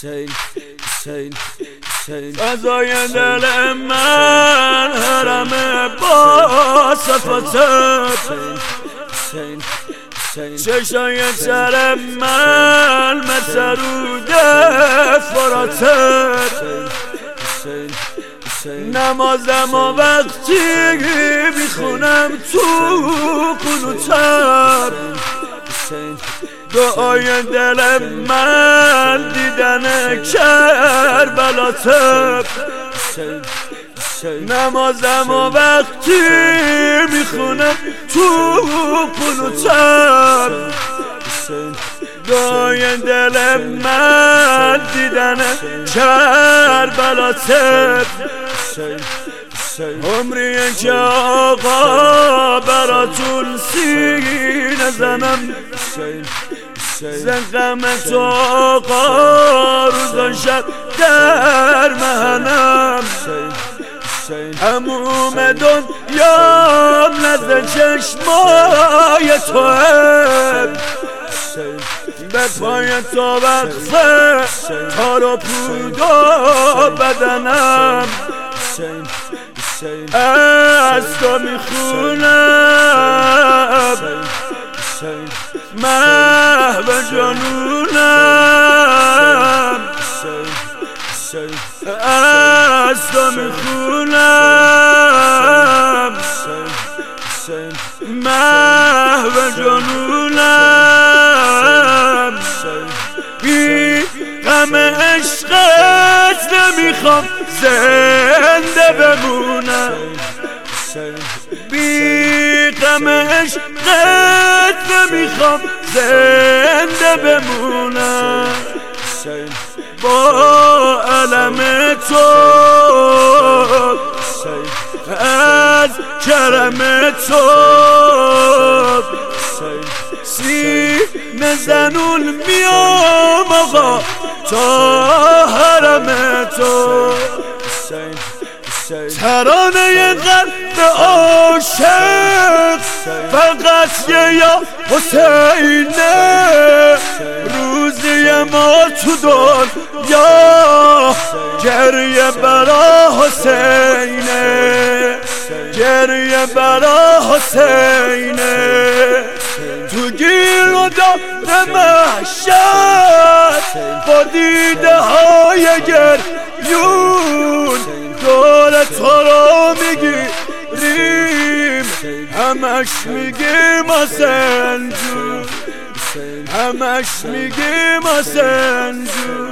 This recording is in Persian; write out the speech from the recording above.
فضای دل من حرم با صفاتت، چشای سر من مسرود فراتت، نمازم و وقتی میخونم تو قنوتت، دعای دل من دیدن کربلاتت، نمازم و وقتی میخونم تو قنوتت، دعای دل من دیدن کربلاتت، عمریه که آقا براتون سینه زنم، زنقمت آقا روزان شب در مهنم، هموم دنیام نزد چشمای توه، به پای تو وقفه تار و پود و بدنم، از تو میخونم محو جنونم، از تو میخونم محو جنونم، بی غم عشقت نمیخوام زنده بمونم، بی غم عشقت نمیخوام زنده بمونم، با علم تو از کرم تو سینه زنون میام آقا تا حرم تو، ترانه قلب عاشق فقط یه یا حسینه، روزی ما تو دنیا گریه برا حسینه، گریه برا حسینه، تو گیر و دار محشر با دیده های گریون دور تو رو میگیریم، همش میگیم حسین جون، همش میگیم حسین جون.